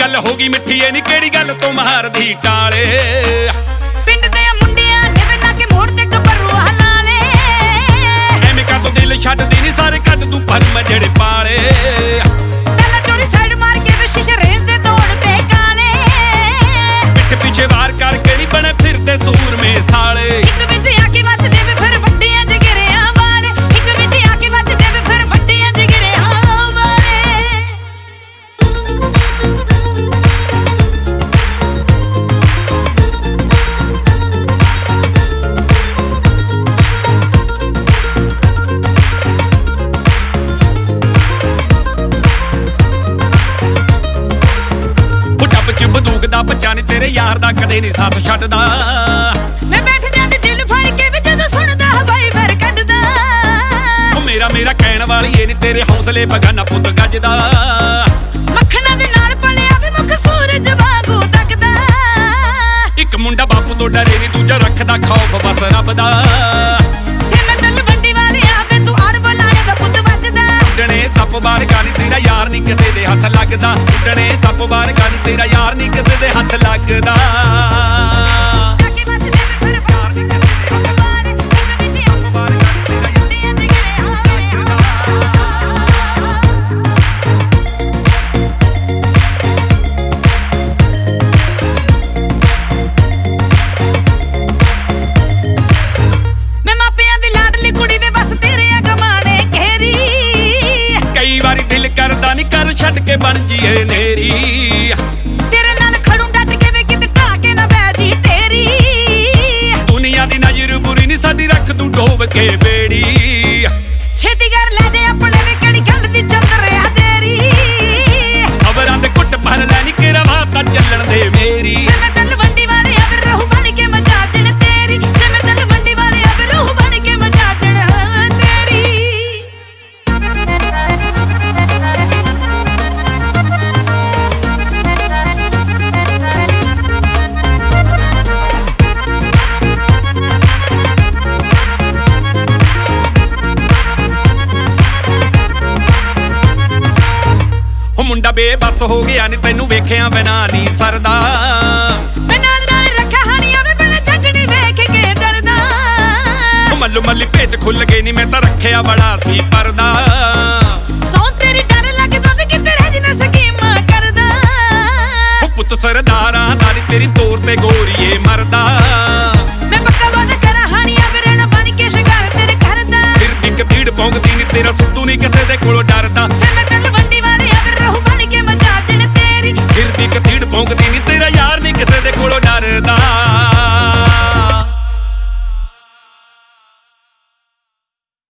गल होगी मिठी नी केड़ी गल तो महार दी टाले पिंड दे मुंडियां निवे ना के मोड़ ते गबरू हलाले एवें का तो दिल छड्डदी नी सारे कट तू पर मैं जेड़े पाले पहला चोरी साइड मार के वे शीशे रेस दे तोड़ ते काले पिठ पीछे वार करके नी बने फिरदे सूर में साले एक विच आके वज देवे फिर वड्डियां जिगरियां वाले एक विच आके वज देवे फिर वड्डियां जिगरियां बंदूक दा बच्चा नी तेरे यार दा कदे नी साथ छड्डदा मैं बैठ जांदी दिल फड़ के विच जदों सुणदा हवाई फिर कड्डदा ओ मेरा कहण वाली ए नी तेरे हौसले बगाना पुੱਤ ਗੱਜਦਾ मक्खना दे नाल पलिया वे मुख सूरज वांगू तकदा एक मुंडा बापू तो डरे नी दूजा रखदा खौफ बस रब दा सिम तलवंडी वाले आवे तू अड़ बलाणे दा पुੱਤ ਵੱਜਦਾ ਉੱਡਣੇ ਸੱਪ ਬਾਰ ਗਾਨੀ ਤੇਰਾ ਯਾਰ ਨੀ ਕਿਸੇ ਦੇ ਹੱਥ ਲੱਗਦਾ ਉੱਡਣੇ ਸੱਪ ਬਾਰ ਗਾਨੀ ਤੇਰਾ ਯਾਰ ਨੀ ਕਿਸੇ ਦੇ ਹੱਥ ਲੱਗਦਾ दिल करदा नी कर छड्ड के बन जीए नेरी तेरे नाल खड़ू डट के वे किते ढाके ना बैजी तेरी दुनिया दी नजर बुरी नी साडी रख तू डोब के बेड़ी छेती कर ले जे अपने वे केड़ी गल दी चंदरिया तेरी सबरां दे घुट भर ले नी केरा बात चलण दे मेरी सिम तलवंडी वाले अब रूह बन के मजाजण तेरी सिम तलवंडी वाले अब रूह बन के मजाजण तेरी मुंडा बेबस हो गया नी तेनू वेखिया बिना नी सरदा मैं नाल नाल रखा हानिया वे बिना झगड़ी वेख के जरदा मल्लू मल्ली भेज खुल गई नी मैं तां रखिया बड़ा सी परदा सौ तेरी डर लगदा वे किते रह जना स्कीम करदा पुੱਤ सरदारां नाली तेरी तोर ते गोरीए मरदा मैं पक्का वादा करा हानिया वे रहना बन के शिकार तेरे करदा फिर भी कतीड़ पौंगदी नी तेरा सिद्धू नी किसे दे कोलों डरदा सिम तलवंडी वाले अब रूह बन के मजाजण तेरी फिर भी कतीड़ पौंगदी नी तेरा यार नी